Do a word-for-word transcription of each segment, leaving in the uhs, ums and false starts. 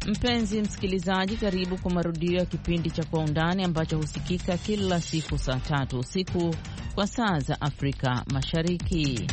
Mpenzi msikilizaji, karibu kwa marudio ya kipindi cha Kwa Undani ambacho husikika kila siku saa tatu usiku kwa saa za Afrika Mashariki.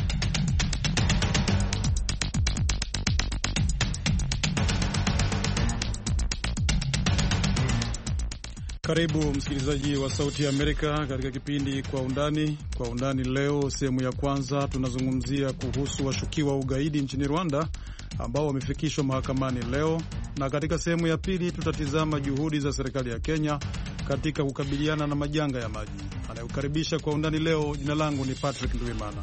Karibu msikilizaji wa Sauti ya Amerika katika kipindi Kwa Undani. Kwa Undani leo, sehemu ya kwanza, tunazungumzia kuhusu washukiwa wa ugaidi nchini Rwanda ambao wamefikishwa mahakamani leo, na katika sehemu ya pili tutatizama juhudi za serikali ya Kenya katika kukabiliana na majanga ya maji. Anayokaribisha Kwa Undani leo, jina langu ni Patrick Ndwimana.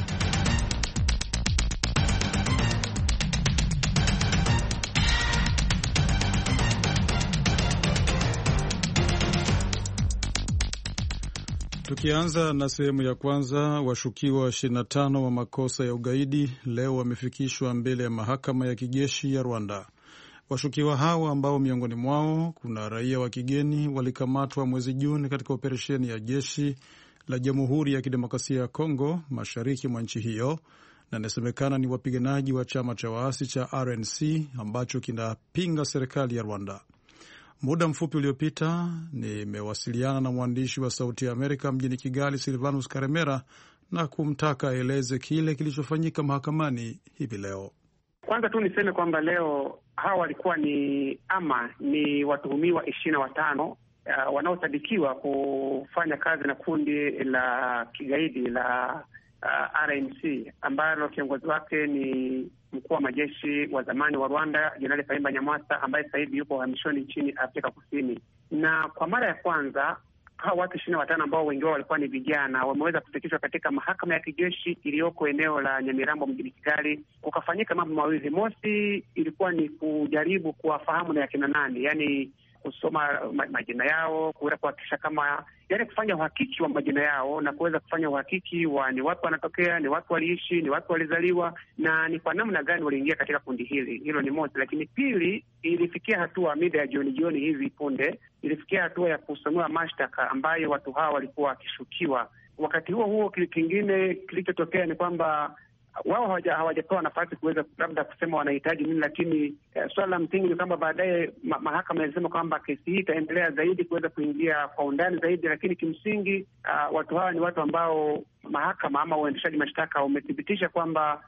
Tukianza na sehemu ya kwanza, washukiwa ishirini na tano wa makosa ya ugaidi leo wamefikishwa mbele ya mahakama ya kijeshi ya Rwanda. Washukiwa hao ambao miongoni mwao kuna raia wa kigeni walikamatwa mwezi Juni katika operesheni ya jeshi la Jamhuri ya Kidemokrasia ya Kongo mashariki mwa nchi hiyo, na inasemekana ni wapiganaji wa chama cha waasi cha R N C ambacho kinapinga serikali ya Rwanda. Muda mfupi uliopita nimewasiliana na mwandishi wa Sauti ya Amerika mjini Kigali, Silvanus Karemera, na kumtaka aeleze kile kilichofanyika mahakamani hivi leo. Kwanza tu niseme kwamba leo hawa walikuwa ni ama ni watuhumiwa ishirini na watano uh, wanaosadikiwa kufanya kazi na kundi la kigaidi la uh, R N C ambalo kiongozi wake ni mkuu wa majeshi wa zamani wa Rwanda Jenerali Kayumba Nyamwasa, ambaye sasa hivi yuko uhamishoni nchini Afrika Kusini. Na kwa mara ya kwanza hao watu ishirini na watano ambao wengi wao walikuwa ni vijana wameweza kufikishwa katika mahakama ya kijeshi iliyoko eneo la Nyamirambo mjini Kigali. Kukafanyika mambo mawili. Mosi, ilikuwa ni kujaribu kuwafahamu na yakina nani, yani kusoma majina yao, kuweza kuhakikisha kama, yani kufanya uhakiki wa majina yao na kuweza kufanya uhakiki wa ni watu wanatokea, ni watu waliishi, ni watu walizaliwa, na ni kwa namna gani waliingia katika kundi hili. Hilo ni moja. Lakini pili, ilifikia hatua mida ya jioni jioni hivi punde, ilifikia hatua ya kusomewa mashtaka ambayo watu hawa walikuwa wakishukiwa. Wakati huo huo, kingine kilichotokea ni kwamba wao hawaja hawajapewa nafasi kuweza labda kusema wanahitaji nini, lakini eh, swala la msingi ni kwamba baadaye ma, mahakama ilisema kwamba kesi hii itaendelea zaidi kuweza kuingia kwa undani zaidi, lakini kimsingi uh, watu hawa ni watu ambao mahakama ama uendeshaji mashtaka umethibitisha kwamba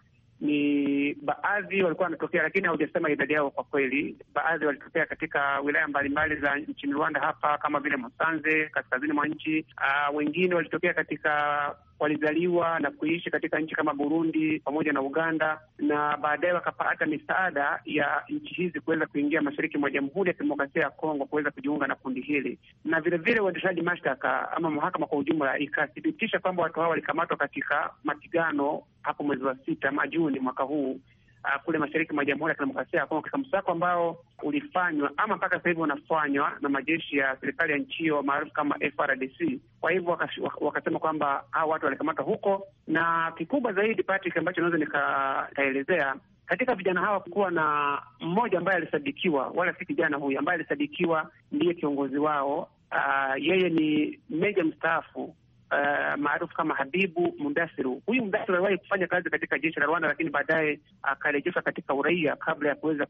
ni baadhi walikuwa wanatokea, lakini haujasema idadi yao kwa kweli. Baadhi walitokea katika wilaya mbalimbali za nchini Rwanda hapa kama vile Musanze kaskazini mwa nchi. Uh, wengine walitokea katika walizaliwa na kuishi katika nchi kama Burundi pamoja na Uganda, na baadaye wakapata misaada ya nchi hizi kuweza kuingia mashariki mwa Jamhuri ya Kidemokrasia ya Kongo kuweza kujiunga na kundi hili. Na vile vile uendeshaji mashtaka ama mahakama kwa ujumla ikathibitisha kwamba watu hao walikamatwa katika mapigano hapo mwezi wa sita Juni mwaka huu uh, kule mashariki mwa Jamhuri ya Kidemokrasia ya Kongo, katika msako ambao ulifanywa ama mpaka sasa hivi unafanywa na majeshi ya serikali ya nchi hiyo maarufu kama F R D C. Kwa hivyo wakasema kwamba hao watu walikamatwa huko, na kikubwa zaidi Patrick, ambacho naweza nikaelezea katika vijana hawa kuwa na mmoja ambaye alisadikiwa, wala si kijana huyu ambaye alisadikiwa ndiye kiongozi wao. Uh, yeye ni meja mstaafu Uh, maarufu kama Habibu Mundasiru. Huyu Mundasiru aliwahi kufanya kazi katika jeshi la Rwanda, lakini baadaye akarejeshwa uh, katika uraia kabla ya kuweza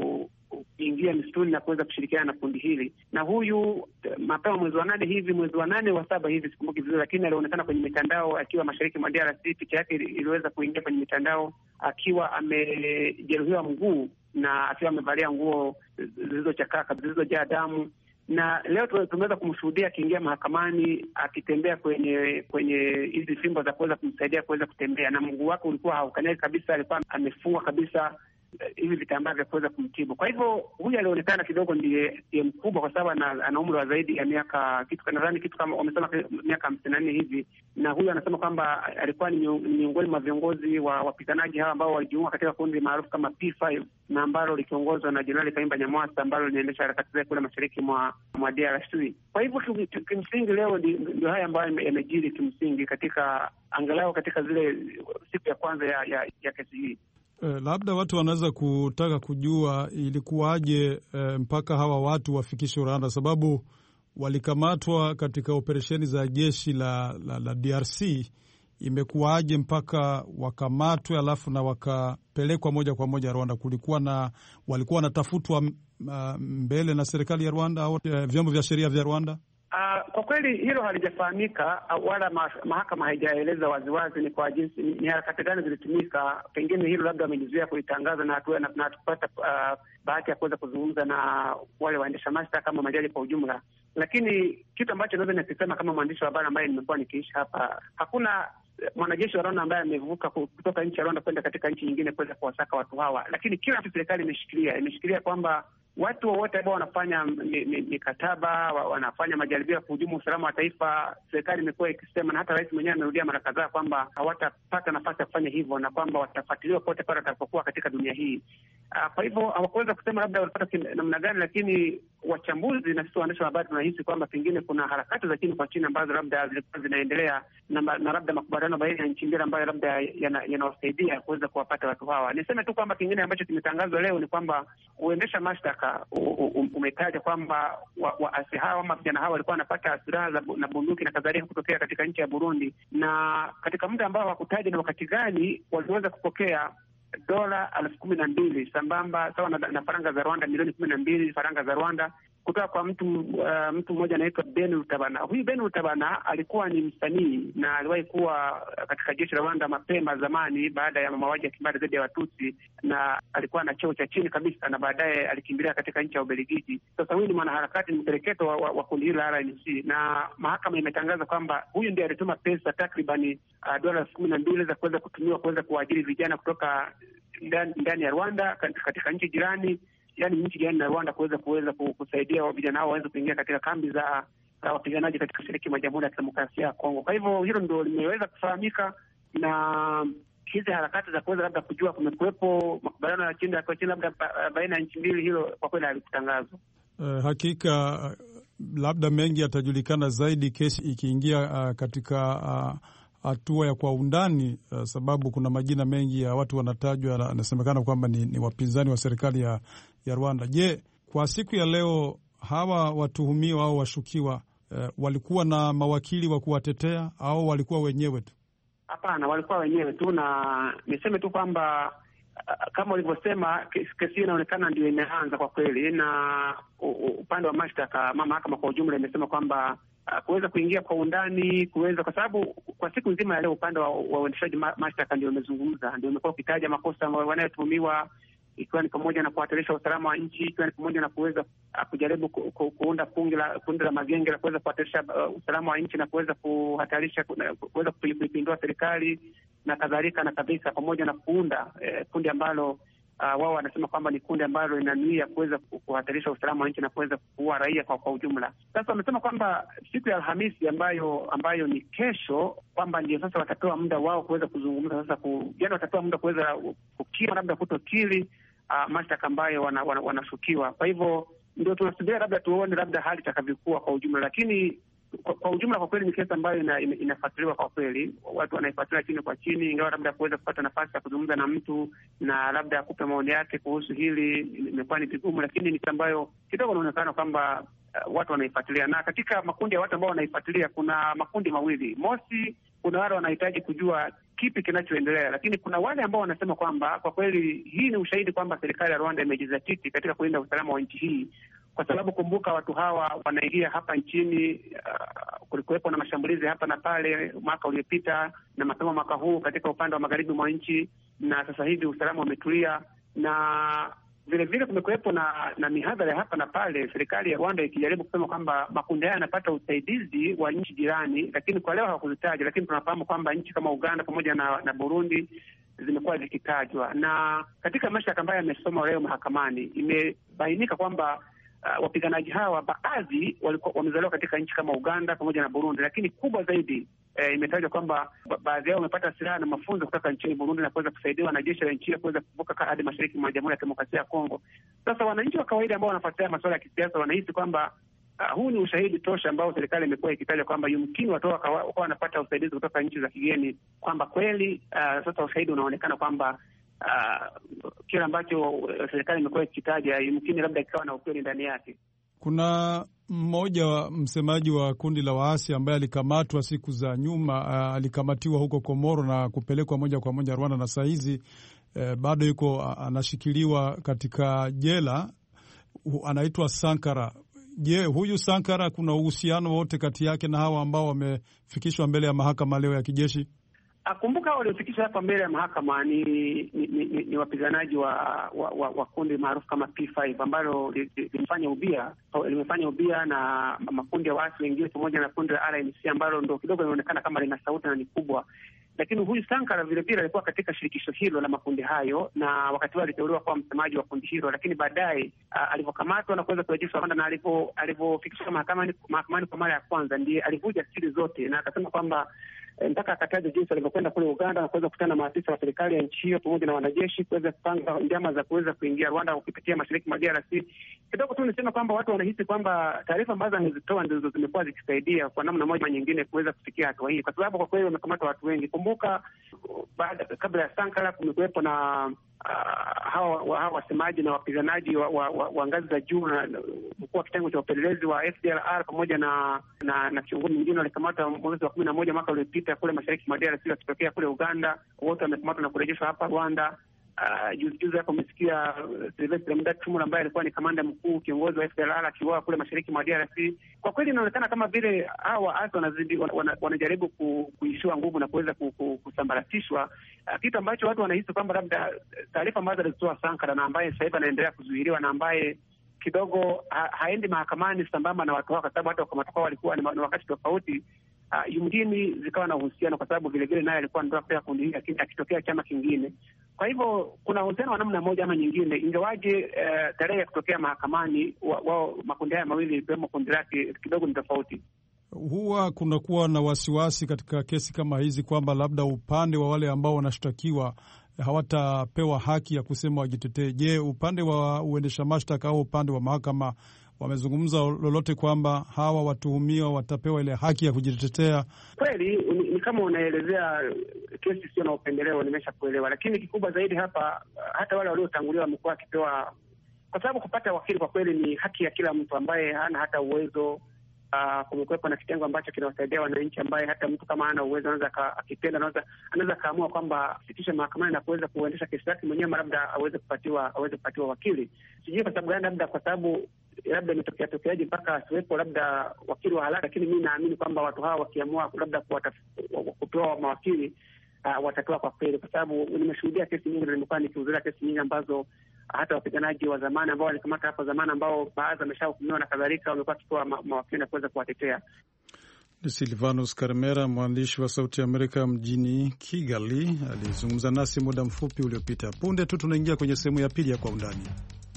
kuingia msituni na kuweza kushirikiana na kundi hili. Na huyu mapema mwezi wa nane hivi, mwezi wa nane wa saba hivi, sikumbuki vizuri, lakini alionekana kwenye mitandao akiwa mashariki mwa D R C. Picha yake iliweza kuingia kwenye mitandao akiwa amejeruhiwa mguu na akiwa amevalia nguo zilizochakaa, zilizojaa damu. Na leo tumeweza kumshuhudia akiingia mahakamani akitembea kwenye kwenye hizi fimbo za kuweza kumsaidia kuweza kutembea, na mguu wake ulikuwa haukanyagi kabisa, alikuwa amefungwa kabisa hivi vitambaa vya kuweza kumtibu. Kwa hivyo huyu alionekana kidogo ndiye mkubwa, kwa sababu ana, ana umri wa zaidi ya miaka kitu nadhani kitu kama wamesema miaka hamsini na nne hivi, na huyu anasema kwamba alikuwa ni miongoni mwa viongozi wa wapiganaji hawa ambao walijiunga katika kundi maarufu kama P five na ambalo likiongozwa na Jenerali Kayumba Nyamwasa ambalo linaendesha harakati zake kule mashariki mwa mwa D R C. Kwa hivyo kimsingi leo ndio haya ambayo yamejiri kimsingi katika angalau katika zile siku ya kwanza ya ya, ya kesi hii. Eh, labda watu wanaweza kutaka kujua ilikuwaje eh, mpaka hawa watu wafikishwe Rwanda, sababu walikamatwa katika operesheni za jeshi la, la, la D R C. imekuwaje mpaka wakamatwe alafu na wakapelekwa moja kwa moja Rwanda? Kulikuwa na walikuwa wanatafutwa uh, mbele na serikali ya Rwanda au uh, vyombo vya sheria vya Rwanda? Uh, kwa kweli hilo halijafahamika wala ma, mahakama haijaeleza waziwazi ni kwa jinsi ni harakati gani zilitumika. Pengine hilo labda wamejizuia kulitangaza na hatukupata uh, bahati ya kuweza kuzungumza na wale waendesha mashtaka kama majaji kwa ujumla. Lakini kitu ambacho naweza nikisema kama mwandishi wa habari ambaye nimekuwa nikiishi hapa, hakuna mwanajeshi wa Rwanda ambaye amevuka kutoka nchi ya Rwanda kwenda katika nchi nyingine kuweza kuwasaka watu hawa. Lakini kila kitu serikali imeshikilia imeshikilia kwamba watu wote ambao wanafanya mikataba, wanafanya majaribio ya kuhujumu usalama wa taifa, serikali imekuwa ikisema, na hata rais mwenyewe amerudia mara kadhaa kwamba hawatapata nafasi ya kufanya hivyo na kwamba watafuatiliwa pote pale watakapokuwa katika dunia hii. Uh, kwa hivyo hawakuweza kusema labda walipata namna gani, lakini wachambuzi na sisi waandishi wa habari tunahisi kwamba pengine kuna harakati za chini kwa chini ambazo labda zilikuwa zinaendelea na, na labda makubaliano baina ya nchi mbili ambayo labda yanawasaidia yana kuweza kuwapata watu hawa. Niseme tu kwamba kingine ambacho kimetangazwa leo ni kwamba uendesha mashtaka umetaja kwamba waasi hawa ama vijana hawa walikuwa wanapata silaha na bunduki na kadhalika kutokea katika nchi ya Burundi, na katika muda ambao hakutaja na wakati gani waliweza kupokea dola elfu kumi na mbili sambamba sawa na, na faranga za Rwanda milioni kumi na mbili faranga za Rwanda kutoka kwa mtu uh, mtu mmoja anaitwa Ben Rutabana. Huyu Ben Rutabana alikuwa ni msanii na aliwahi kuwa katika jeshi la Rwanda mapema zamani baada ya mauaji ya kimbari dhidi ya Watusi, na alikuwa na cheo cha chini kabisa na baadaye alikimbilia katika nchi ya Ubelgiji. Sasa huyu ni mwanaharakati mpeleketo wa, wa, wa kundi hili la R N C, na mahakama imetangaza kwamba huyu ndiye alituma pesa takribani uh, dola elfu kumi na mbili za kuweza kutumiwa kuweza kuajiri vijana kutoka ndani, ndani ya Rwanda katika nchi jirani, yaani nchi jirani na Rwanda kuweza kuweza kusaidia vijana hao waweze kuingia katika kambi za wapiganaji katika mashariki mwa Jamhuri ya Kidemokrasia ya Kongo. Kwa hivyo hilo ndio limeweza kufahamika, na hizi harakati za kuweza labda kujua kumekuwepo makubaliano ya chini kwa chini labda baina ya nchi mbili, hilo kwa kweli halikutangazwa. Uh, hakika labda mengi yatajulikana zaidi kesi ikiingia uh, katika uh, hatua ya kwa undani uh, sababu kuna majina mengi ya watu wanatajwa, anasemekana kwamba ni, ni wapinzani wa serikali ya, ya Rwanda. Je, kwa siku ya leo hawa watuhumiwa au washukiwa uh, walikuwa na mawakili wa kuwatetea au walikuwa wenyewe tu? Hapana, walikuwa wenyewe tu, na niseme tu kwamba uh, kama ulivyosema kesi hii inaonekana ndio imeanza kwa kweli, na upande wa mashtaka mahakama kwa ujumla imesema kwamba Uh, kuweza kuingia kwa undani, kuweza kwa sababu kwa siku nzima ya leo upande wa uendeshaji ma, mashtaka ndio umezungumza, ndio umekuwa ukitaja makosa wanayotuhumiwa, ikiwa ni pamoja na kuhatarisha usalama wa nchi, ikiwa ni pamoja na kuweza uh, kujaribu ku, ku, kuunda kundi la kundi la magenge la kuweza kuhatarisha uh, usalama wa nchi na kuweza kuhatarisha kuweza kuipindua serikali na kadhalika na kabisa, pamoja na kuunda eh, kundi ambalo Uh, wao wanasema kwamba ni kundi ambalo linanuia kuweza kuhatarisha usalama wa nchi na kuweza kuua raia kwa, kwa ujumla. Sasa wamesema kwamba siku ya Alhamisi ambayo ambayo ni kesho, kwamba ndio sasa watapewa muda wao kuweza kuzungumza sasa ku, yani watapewa muda kuweza kukiri labda kutokiri uh, mashtaka ambayo wanashukiwa wana, wana kwa hivyo ndio tunasubiria labda tuone labda hali itakavyokuwa kwa ujumla, lakini Kwa, kwa ujumla kwa kweli ni kesi ambayo ina, ina, inafuatiliwa kwa kweli, watu wanaifuatilia chini kwa chini, ingawa labda kuweza kupata nafasi ya kuzungumza na mtu na labda akupe maoni yake kuhusu hili imekuwa ni vigumu, lakini ni ambayo kidogo inaonekana kwamba uh, watu wanaifuatilia. Na katika makundi ya watu ambao wanaifuatilia kuna makundi mawili. Mosi, kuna wale wanahitaji kujua kipi kinachoendelea, lakini kuna wale ambao wanasema kwamba kwa kweli hii ni ushahidi kwamba serikali ya Rwanda imejizatiti katika kulinda usalama wa nchi hii, kwa sababu kumbuka, watu hawa wanaingia hapa nchini. Uh, kulikuwepo na mashambulizi hapa na pale mwaka uliopita na mapema mwaka huu katika upande wa magharibi mwa nchi, na sasa hivi usalama umetulia, na vile vile kumekuwepo na, na mihadhara ya hapa na pale, serikali ya Rwanda ikijaribu kusema kwamba makundi haya yanapata usaidizi wa nchi jirani, lakini kwa leo hawakuzitaja, lakini tunafahamu kwamba nchi kama Uganda pamoja na, na Burundi zimekuwa zikitajwa. Na katika mashtaka ambayo yamesoma leo mahakamani imebainika kwamba Uh, wapiganaji hawa baadhi walikuwa wamezaliwa katika nchi kama Uganda pamoja na Burundi, lakini kubwa zaidi eh, imetajwa kwamba ba baadhi yao wamepata silaha na mafunzo kutoka nchini Burundi na kuweza kusaidiwa na jeshi la nchi ile kuweza kuvuka hadi mashariki mwa Jamhuri ya Kidemokrasia ya Kongo. Sasa wananchi wa kawaida ambao wanafuatilia masuala ya kisiasa wanahisi kwamba uh, huu ni ushahidi tosha ambao serikali imekuwa ikitaja kwamba yumkini watu wakawa wanapata usaidizi kutoka nchi za kigeni, kwamba kweli uh, sasa ushahidi unaonekana kwamba Uh, kile ambacho serikali imekuwa ikitaja yumkini labda ikawa na ukweli ndani yake. Kuna mmoja wa msemaji wa kundi la waasi ambaye alikamatwa siku za nyuma, uh, alikamatiwa huko Komoro na kupelekwa moja kwa moja Rwanda, na saa hizi uh, bado yuko uh, anashikiliwa katika jela, uh, anaitwa Sankara. Je, huyu Sankara kuna uhusiano wote kati yake na hawa ambao wamefikishwa mbele ya mahakama leo ya kijeshi? Kumbuka waliofikishwa hapa mbele ya mahakama ni ni, ni, ni, ni wapiganaji wa, wa, wa, wa kundi maarufu kama P five ambalo limefanya ubia limefanya ubia na makundi ya waasi wengine pamoja na kundi la R N C ambalo ndo kidogo linaonekana kama lina sauti na ni kubwa. Lakini huyu Sankara vile vile alikuwa katika shirikisho hilo la makundi hayo, na wakati huo aliteuliwa kuwa msemaji wa kundi hilo, lakini baadaye alivyokamatwa na kuweza kurejeshwa Rwanda na alivyofikishwa mahakamani mahakamani kwa mara ya kwanza, ndiye alivuja siri zote na akasema kwamba mpaka akataja jinsi alivyokwenda kule Uganda na kuweza kukutana na maafisa wa serikali ya nchi hiyo pamoja na wanajeshi kuweza kupanga njama za kuweza kuingia Rwanda kupitia mashariki mwa D R C. Kidogo tu nisema kwamba watu wanahisi kwamba taarifa ambazo amezitoa ndizo zimekuwa zikisaidia kwa namna moja nyingine kuweza kufikia hatua hii, kwa sababu kwa kweli wamekamata watu wengi. Kumbuka baada kabla ya Sankara kumekuwepo na Uh, hawa hawa wasemaji na wapiganaji wa, wa, wa, wa ngazi za juu na mkuu wa kitengo cha upelelezi wa F D L R pamoja na na, na kiongozi mwingine walikamatwa mwezi wa kumi na moja mwaka uliopita kule mashariki mwa D R C wakitokea kule Uganda. Wote wamekamatwa na kurejeshwa hapa Rwanda. Uh, juzi juzi hapo umesikia uh, Sylvestre Mudachumura ambaye alikuwa ni kamanda mkuu kiongozi wa F D L R akiwa kule mashariki mwa D R C. Kwa kweli inaonekana kama vile hawa waasi wanazidi wana, wanajaribu ku, kuishiwa nguvu na kuweza ku, ku, kusambaratishwa, uh, kitu ambacho watu wanahisi kwamba labda taarifa ambazo alizitoa Sankara na ambaye sasa hivi anaendelea kuzuiliwa na ambaye kidogo ha, haendi mahakamani sambamba na watu hao, kwa sababu hata wakamatoka walikuwa ni wakati tofauti. Uh, yumkini zikawa na uhusiano kwa sababu vile vile naye alikuwa anataka kutoka kundi hili lakini akitokea chama kingine. Kwa hivyo kuna uhusiano wa namna moja ama nyingine, ingawaje uh, tarehe ya kutokea mahakamani wao wa, makundi haya mawili ikiwemo kundi lake kidogo ni tofauti. Huwa kunakuwa na wasiwasi katika kesi kama hizi kwamba labda upande wa wale ambao wanashtakiwa hawatapewa haki ya kusema wajitetee. Je, upande wa uendesha mashtaka au upande wa mahakama wamezungumza lolote kwamba hawa watuhumiwa watapewa ile haki ya kujitetea? Kweli ni, ni kama unaelezea kesi sio na upendeleo, nimesha kuelewa, lakini kikubwa zaidi hapa hata wale waliotangulia wamekuwa wakipewa, kwa sababu kupata wakili kwa kweli ni haki ya kila mtu ambaye hana hata uwezo. Uh, kumekuwepo na kitengo ambacho kinawasaidia wananchi ambaye hata mtu kama hana uwezo anaweza akipenda anaweza anaweza kaamua kwamba fikisha mahakamani na kuweza kuendesha kesi yake mwenyewe, labda aweze kupatiwa aweze kupatiwa wakili. Sijui kwa sababu gani, labda kwa sababu labda imetokea tokeaje mpaka asiwepo labda wakili wa halali, lakini mimi naamini kwamba watu hawa wakiamua labda kutoa mawakili uh, watatoa kwa kweli, kwa sababu nimeshuhudia kesi nyingi na nimekuwa nikihudhuria kesi nyingi ambazo hata wapiganaji wa zamani ambao walikamata hapo zamani ambao baadhi wameshahukumiwa na kadhalika wamekuwa wakitoa mawakili na kuweza kuwatetea. Ni Silvanus Karmera, mwandishi wa Sauti ya Amerika mjini Kigali, alizungumza nasi muda mfupi uliopita. Punde tu tunaingia kwenye sehemu ya pili ya Kwa Undani.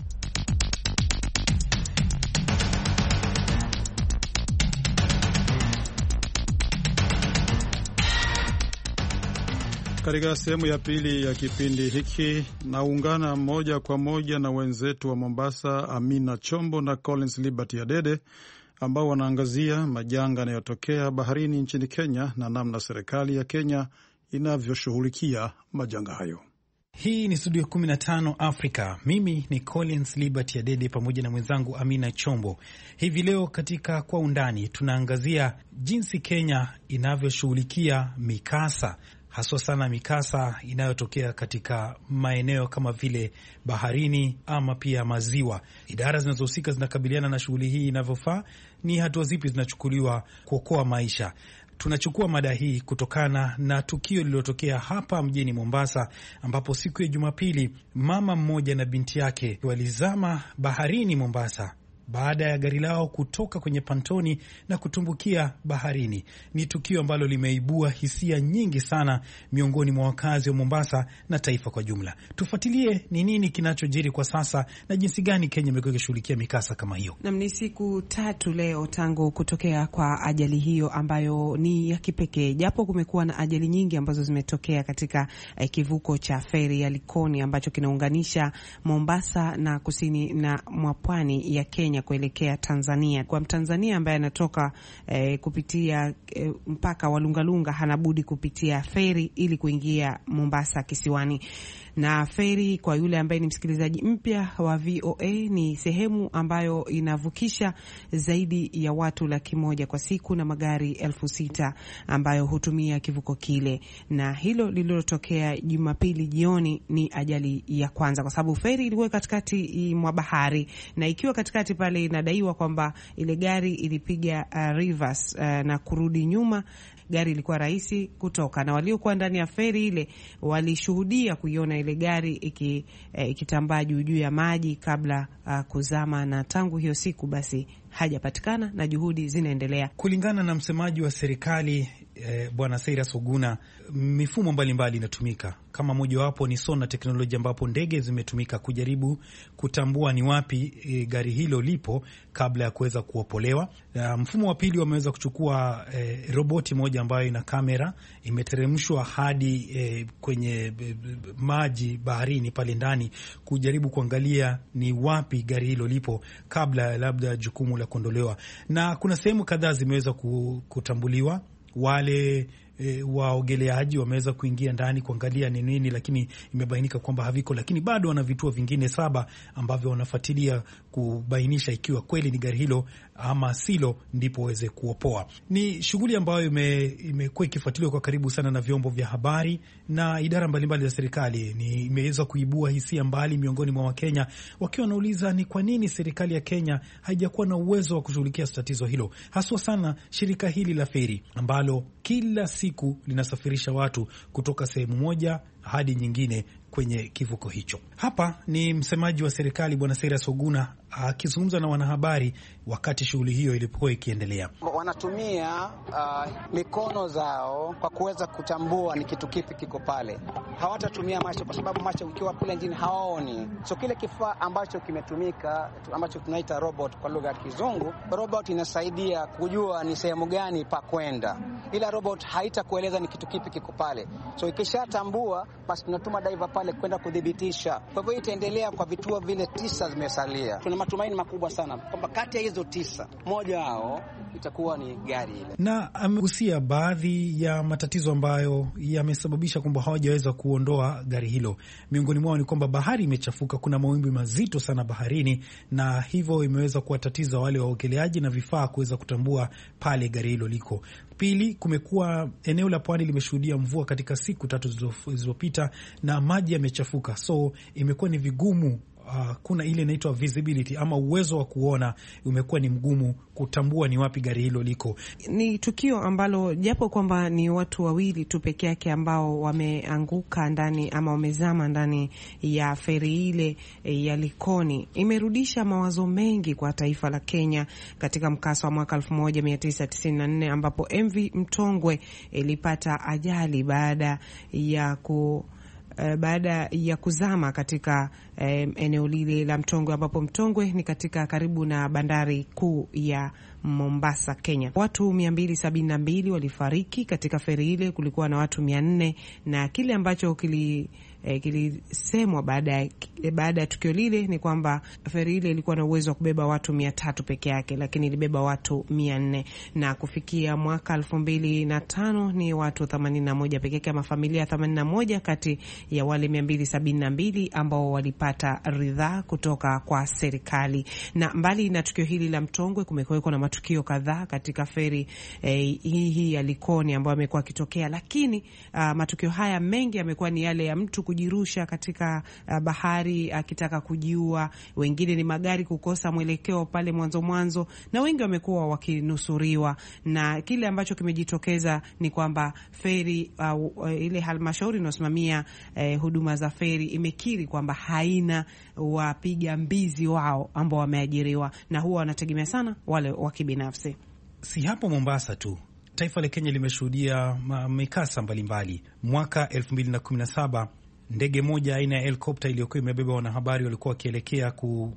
Katika sehemu ya pili ya kipindi hiki naungana moja kwa moja na wenzetu wa Mombasa, Amina Chombo na Collins Liberty Adede, ambao wanaangazia majanga yanayotokea baharini nchini Kenya na namna serikali ya Kenya inavyoshughulikia majanga hayo. Hii ni Studio kumi na tano Africa. Mimi ni Collins Liberty Adede pamoja na mwenzangu Amina Chombo. Hivi leo katika Kwa Undani tunaangazia jinsi Kenya inavyoshughulikia mikasa, haswa sana mikasa inayotokea katika maeneo kama vile baharini ama pia maziwa. Idara zinazohusika zinakabiliana na shughuli hii inavyofaa. Ni hatua zipi zinachukuliwa kuokoa maisha? Tunachukua mada hii kutokana na tukio lililotokea hapa mjini Mombasa, ambapo siku ya Jumapili mama mmoja na binti yake walizama baharini Mombasa baada ya gari lao kutoka kwenye pantoni na kutumbukia baharini. Ni tukio ambalo limeibua hisia nyingi sana miongoni mwa wakazi wa Mombasa na taifa kwa jumla. Tufuatilie ni nini kinachojiri kwa sasa na jinsi gani Kenya imekuwa ikishughulikia mikasa kama hiyo. Na ni siku tatu leo tangu kutokea kwa ajali hiyo ambayo ni ya kipekee. Japo kumekuwa na ajali nyingi ambazo zimetokea katika eh, kivuko cha feri ya Likoni ambacho kinaunganisha Mombasa na kusini na mwa pwani ya Kenya kuelekea Tanzania. Kwa Mtanzania ambaye anatoka eh, kupitia eh, mpaka wa Lungalunga hanabudi kupitia feri ili kuingia Mombasa kisiwani. Na feri, kwa yule ambaye ni msikilizaji mpya wa V O A, ni sehemu ambayo inavukisha zaidi ya watu laki moja kwa siku na magari elfu sita ambayo hutumia kivuko kile. Na hilo lililotokea Jumapili jioni ni ajali ya kwanza, kwa sababu feri ilikuwa katikati mwa bahari, na ikiwa katikati pale inadaiwa kwamba ile gari ilipiga uh, reverse uh, na kurudi nyuma. Gari ilikuwa rahisi kutoka, na waliokuwa ndani ya feri ile walishuhudia kuiona ile gari iki, eh, ikitambaa juu juu ya maji kabla uh, kuzama, na tangu hiyo siku basi hajapatikana na juhudi zinaendelea. Kulingana na msemaji wa serikali eh, Bwana Cyrus Oguna, mifumo mbalimbali inatumika. Kama mojawapo ni sona teknolojia, ambapo ndege zimetumika kujaribu kutambua ni wapi e, gari hilo lipo kabla ya kuweza kuopolewa. Uh, mfumo wa pili wameweza kuchukua e, roboti moja ambayo ina kamera, imeteremshwa hadi e, kwenye e, maji baharini pale ndani kujaribu kuangalia ni wapi gari hilo lipo kabla labda jukumu la kuondolewa. Na kuna sehemu kadhaa zimeweza kutambuliwa. Wale E, waogeleaji wameweza kuingia ndani kuangalia ni nini, lakini imebainika kwamba haviko, lakini bado wana vituo vingine saba ambavyo wanafuatilia kubainisha ikiwa kweli ni gari hilo ama silo, ndipo waweze kuopoa. Ni shughuli ambayo ime, imekuwa ikifuatiliwa kwa karibu sana na vyombo vya habari na idara mbalimbali za serikali. Ni imeweza kuibua hisia mbali miongoni mwa Wakenya, wakiwa wanauliza ni kwa nini serikali ya Kenya haijakuwa na uwezo wa kushughulikia tatizo hilo, haswa sana shirika hili la feri ambalo kila siku linasafirisha watu kutoka sehemu moja hadi nyingine kwenye kivuko hicho. Hapa ni msemaji wa serikali Bwana Cyrus Oguna akizungumza na wanahabari wakati shughuli hiyo ilipokuwa ikiendelea. Wanatumia uh, mikono zao kwa kuweza kutambua ni kitu kipi kiko pale. Hawatatumia macho, kwa sababu macho ukiwa kule nchini hawaoni. So kile kifaa ambacho kimetumika ambacho tunaita robot kwa lugha ya Kizungu, robot inasaidia kujua ni sehemu gani pa kwenda. Ila robot haitakueleza ni kitu kipi kiko pale. So ikishatambua basi tunatuma diver pale kwenda kudhibitisha. Kwa hivyo itaendelea kwa vituo vile tisa zimesalia. Tuna matumaini makubwa sana kwamba kati ya hizo tisa moja wao itakuwa ni gari ile. Na amegusia baadhi ya matatizo ambayo yamesababisha kwamba hawajaweza kuondoa gari hilo. Miongoni mwao ni kwamba bahari imechafuka, kuna mawimbi mazito sana baharini, na hivyo imeweza kuwatatiza wale waogeleaji na vifaa kuweza kutambua pale gari hilo liko. Pili, kumekuwa eneo la pwani limeshuhudia mvua katika siku tatu zilizopita na maji yamechafuka, so imekuwa ni vigumu. Uh, kuna ile inaitwa visibility ama uwezo wa kuona umekuwa ni mgumu kutambua ni wapi gari hilo liko. Ni tukio ambalo japo kwamba ni watu wawili tu peke yake ambao wameanguka ndani ama wamezama ndani ya feri ile ya Likoni, imerudisha mawazo mengi kwa taifa la Kenya katika mkasa wa mwaka elfu moja mia tisa tisini na nne ambapo M V Mtongwe ilipata ajali baada ya ku Uh, baada ya kuzama katika um, eneo lile la Mtongwe, ambapo Mtongwe ni katika karibu na bandari kuu ya Mombasa, Kenya. Watu mia mbili sabini na mbili walifariki katika feri ile, kulikuwa na watu mia nne, na kile ambacho kili eh, kilisemwa baada baada ya tukio lile ni kwamba feri ile ilikuwa na uwezo wa kubeba watu mia tatu peke yake, lakini ilibeba watu mia nne, na kufikia mwaka elfu mbili na tano ni watu themanini na moja peke yake, ama familia themanini na moja kati ya wale mia mbili sabini na mbili ambao walipata ridhaa kutoka kwa serikali. Na mbali na tukio hili la Mtongwe, kumekuwa na matukio kadhaa katika feri eh, hii hii ya Likoni ambayo yamekuwa kitokea, lakini uh, matukio haya mengi yamekuwa ni yale ya mtu kujirusha katika uh, bahari akitaka uh, kujiua. Wengine ni magari kukosa mwelekeo pale mwanzo mwanzo, na wengi wamekuwa wakinusuriwa. Na kile ambacho kimejitokeza ni kwamba feri uh, uh, ile halmashauri inayosimamia uh, huduma za feri imekiri kwamba haina wapiga mbizi wao ambao wameajiriwa, na huwa wanategemea sana wale wa kibinafsi. Si hapo Mombasa tu, taifa la Kenya limeshuhudia mikasa mbalimbali. Mwaka elfu mbili na kumi na saba ndege moja aina ya helikopta iliyokuwa imebeba wanahabari walikuwa wakielekea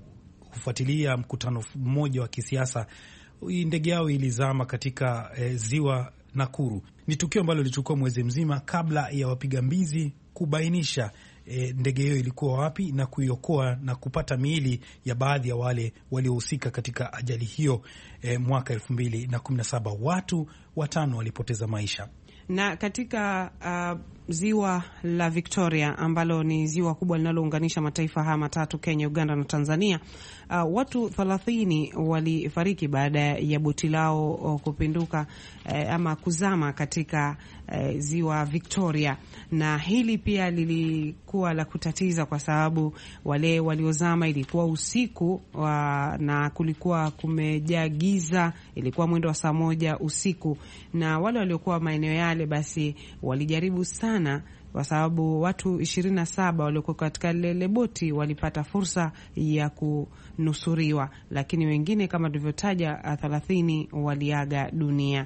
kufuatilia mkutano mmoja wa kisiasa, ndege yao ilizama katika e, ziwa Nakuru. Ni tukio ambalo lilichukua mwezi mzima kabla ya wapiga mbizi kubainisha E, ndege hiyo ilikuwa wapi na kuiokoa na kupata miili ya baadhi ya wale waliohusika katika ajali hiyo. E, mwaka elfu mbili na kumi na saba watu watano walipoteza maisha. Na katika uh, ziwa la Victoria ambalo ni ziwa kubwa linalounganisha mataifa haya matatu, Kenya, Uganda na Tanzania. Uh, watu thelathini walifariki baada ya boti lao uh, kupinduka uh, ama kuzama katika uh, ziwa Victoria, na hili pia lilikuwa la kutatiza kwa sababu wale waliozama ilikuwa usiku wa, na kulikuwa kumejaa giza, ilikuwa mwendo wa saa moja usiku, na wale waliokuwa maeneo yale basi walijaribu sana, kwa sababu watu ishirini na saba waliokuwa katika lile boti walipata fursa ya kunusuriwa, lakini wengine kama tulivyotaja thelathini waliaga dunia.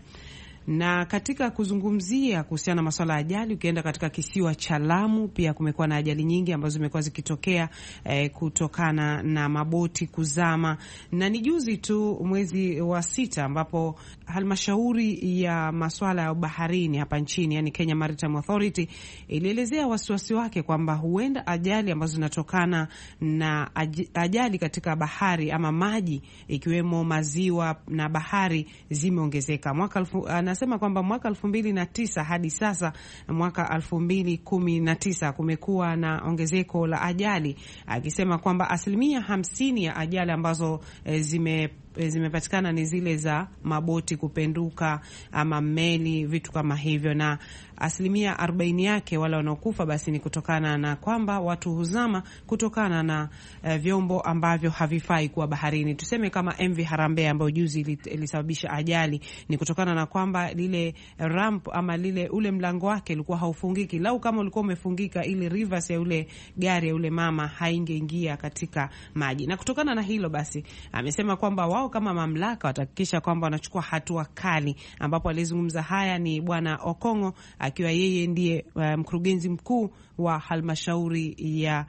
Na katika kuzungumzia kuhusiana na masuala ya ajali, ukienda katika kisiwa cha Lamu pia kumekuwa na ajali nyingi ambazo zimekuwa zikitokea eh, kutokana na maboti kuzama. Na ni juzi tu mwezi wa sita ambapo halmashauri ya masuala ya baharini hapa nchini, yani Kenya Maritime Authority, ilielezea wasiwasi wake kwamba huenda ajali ambazo zinatokana na ajali katika bahari ama maji ikiwemo maziwa na bahari zimeongezeka. Mwaka alfu, anasema kwamba mwaka elfu mbili na tisa hadi sasa mwaka elfu mbili kumi na tisa kumekuwa na ongezeko la ajali, akisema kwamba asilimia hamsini ya ajali ambazo e, zime zimepatikana ni zile za maboti kupenduka ama meli, vitu kama hivyo, na asilimia arobaini yake wale wanaokufa basi ni kutokana na kwamba watu huzama kutokana na uh, vyombo ambavyo havifai kuwa baharini. Tuseme kama M V Harambee ambayo juzi ilisababisha ajali, ni kutokana na kwamba lile ramp ama lile ule mlango wake ulikuwa haufungiki. Lau kama ulikuwa umefungika, ile reverse ya ule gari ya ule mama haingeingia katika maji. Na kutokana na hilo basi amesema kwamba wao kama mamlaka watahakikisha kwamba wanachukua hatua kali, ambapo alizungumza haya ni Bwana Okongo akiwa yeye ndiye uh, mkurugenzi mkuu wa halmashauri ya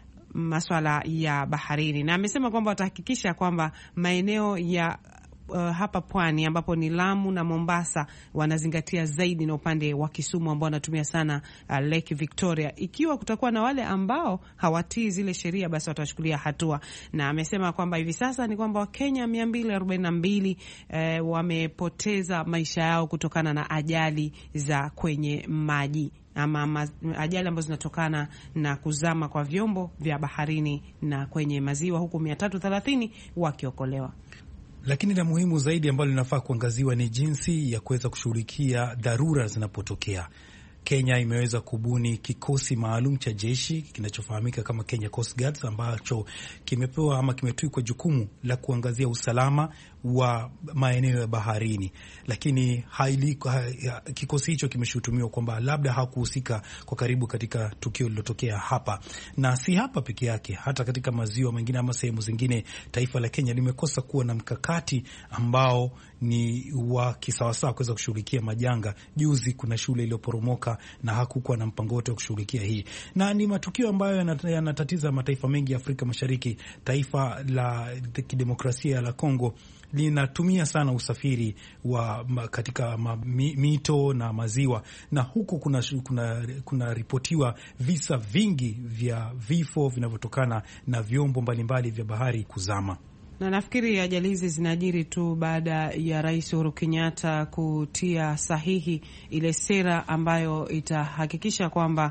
masuala ya baharini, na amesema kwamba watahakikisha kwamba maeneo ya Uh, hapa pwani ambapo ni Lamu na Mombasa wanazingatia zaidi na upande wa Kisumu ambao wanatumia sana uh, Lake Victoria. Ikiwa kutakuwa na wale ambao hawatii zile sheria basi watachukulia hatua. Na amesema kwamba hivi sasa ni kwamba Wakenya mia mbili arobaini na mbili uh, wamepoteza maisha yao kutokana na ajali za kwenye maji ama ajali ambazo zinatokana na kuzama kwa vyombo vya baharini na kwenye maziwa, huku mia tatu thelathini wakiokolewa. Lakini la muhimu zaidi ambalo linafaa kuangaziwa ni jinsi ya kuweza kushughulikia dharura zinapotokea. Kenya imeweza kubuni kikosi maalum cha jeshi kinachofahamika kama Kenya Coast Guards, ambacho kimepewa ama kimetwikwa jukumu la kuangazia usalama wa maeneo ya baharini, lakini haili, ha, kikosi hicho kimeshutumiwa kwamba labda hakuhusika kwa karibu katika tukio lililotokea hapa, na si hapa peke yake, hata katika maziwa mengine ama sehemu zingine. Taifa la Kenya limekosa kuwa na mkakati ambao ni wa kisawasawa kuweza kushughulikia majanga. Juzi kuna shule iliyoporomoka na hakukuwa na mpango wote wa kushughulikia hii, na ni matukio ambayo yanatatiza mataifa mengi ya Afrika Mashariki. Taifa la kidemokrasia la Kongo linatumia sana usafiri wa katika ma, mi, mito na maziwa, na huku kuna, kuna, kuna ripotiwa visa vingi vya vifo vinavyotokana na vyombo mbalimbali vya bahari kuzama. Na nafikiri ajali hizi zinajiri tu baada ya Rais Uhuru Kenyatta kutia sahihi ile sera ambayo itahakikisha kwamba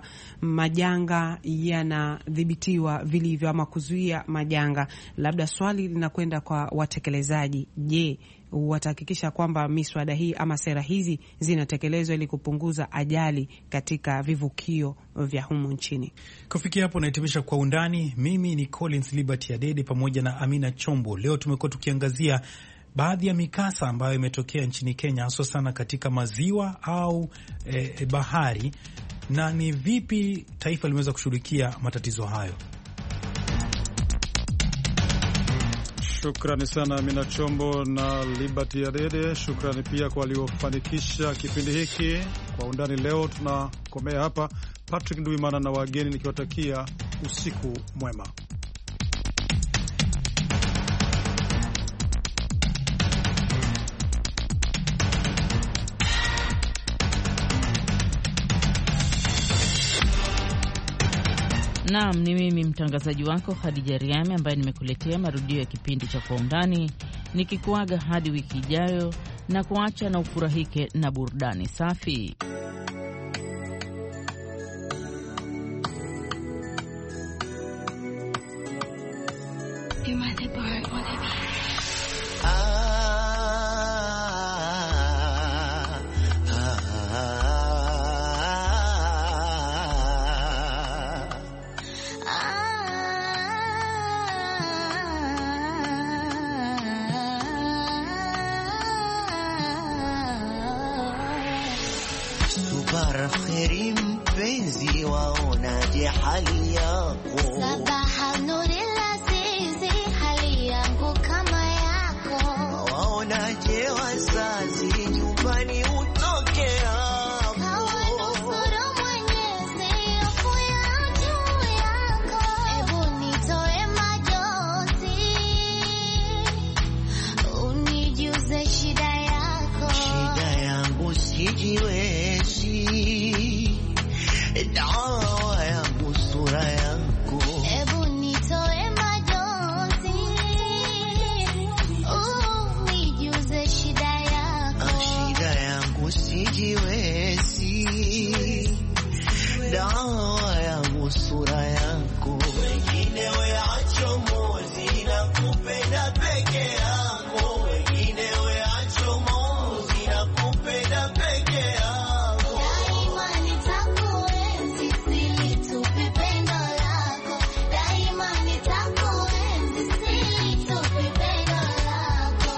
majanga yanadhibitiwa vilivyo ama kuzuia majanga. Labda swali linakwenda kwa watekelezaji. Je, watahakikisha kwamba miswada hii ama sera hizi zinatekelezwa ili kupunguza ajali katika vivukio vya humu nchini? Kufikia hapo nahitimisha Kwa Undani. Mimi ni Collins Liberty Adede pamoja na Amina Chombo. Leo tumekuwa tukiangazia baadhi ya mikasa ambayo imetokea nchini Kenya, hasa sana katika maziwa au eh, bahari, na ni vipi taifa limeweza kushughulikia matatizo hayo. Shukrani sana Amina Chombo na Liberty Adede. Shukrani pia kwa waliofanikisha kipindi hiki Kwa Undani. Leo tunakomea hapa. Patrick Nduimana na wageni nikiwatakia usiku mwema. Naam, ni mimi mtangazaji wako Khadija Riami ambaye nimekuletea marudio ya kipindi cha Kwa Undani, nikikuaga hadi wiki ijayo na kuacha na ufurahike na burudani safi. sabar kheri mpenzi, waonaje hali yako? Sabaha nuri lazizi, hali yangu kama yako. Waonaje wazazi, nyumbani utoke hapo. Kawanusuru Mwenyezi, hofu ya juu yako. Ebu nitoe majonzi, unijuze shida yako. Shida yangu sijiwezi, dawa yangu sura yako. Ebu nitoe majonzi, unijuze shida yako. Shida yangu sijiwezi, dawa yangu sura yako. Wengine weacho mozi na kupenda peke yako. Wengine weacho mozi na kupenda peke yako. Daima nitakuenzi, silitupi pendo lako. Daima nitakuenzi, silitupi pendo lako.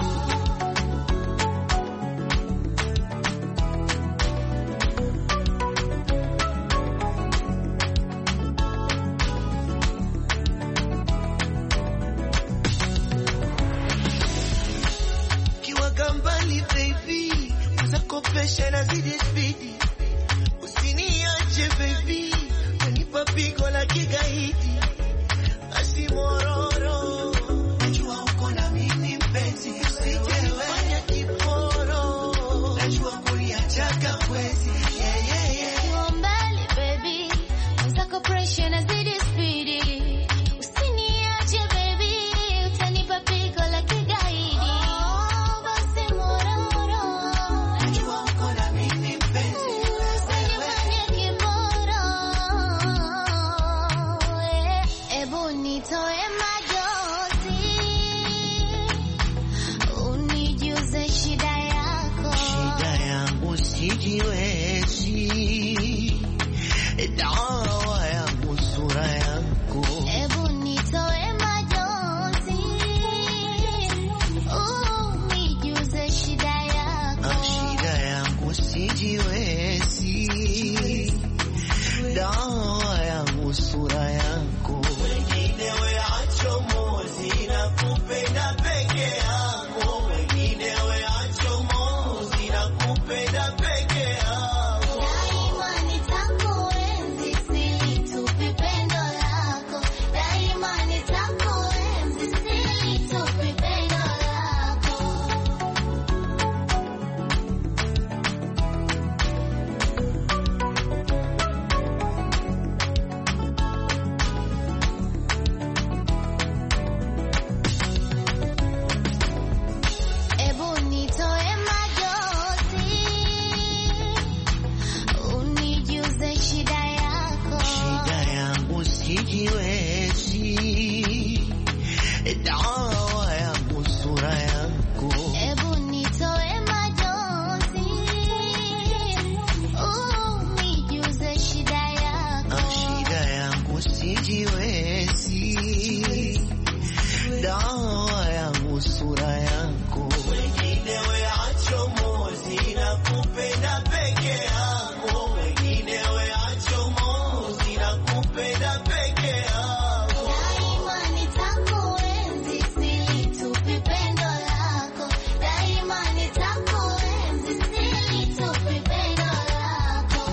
Kiwa gambali baby, uzakopesha na zidi spidi. Usiniache baby, unipa pigo la kigaidi. Asi mororo, najua uko na mimi mpenzi. Usijefanya kiporo, najua kuliachaka kwezi. Yeah, yeah, yeah. Kiwa mbali baby, mwenzako pressure na zidi spidi. Usiniache baby, utanipa pigo la kigaidi. Oh, basi mororo, Najua uko na mimi mpenzi. usinifanye kiboro. Eh, ebu nitoe majonzi, unijuze shida yako. Shida yangu sijiwezi, dawa yangu sura yako. Ebu nitoe majonzi, unijuze shida yako. Shida yangu sijiwezi, dawa yangu sura yako. Wengine weacho mozi na kupenda peke yako. Wengine weacho mozi na kupenda peke yako. Daima nitakuenzi, silitupi pendo lako. Daima nitakuenzi, silitupi pendo lako. Ebu nitoe majonzi, unijuze shida yako. Shida yangu sijiwezi, dawa yangu sura yako. Ebu nitoe majonzi, unijuze shida yako. Shida yangu sijiwezi, dawa yangu sura yako. Wengine weacho mozi na kupenda peke yako. Wengine weacho mozi na kupenda peke yako. Daima nitakuenzi, silitupi pendo lako. Daima nitakuenzi, silitupi pendo lako.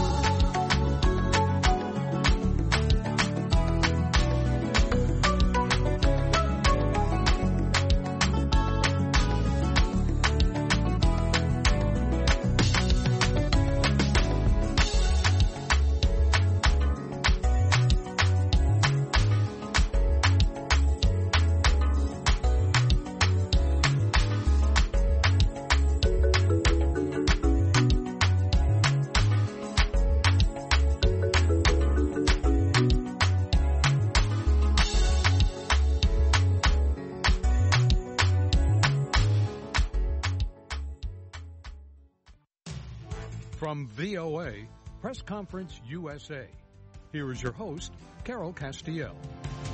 From V O A, Press Conference U S A, here is your host, Carol Castiel.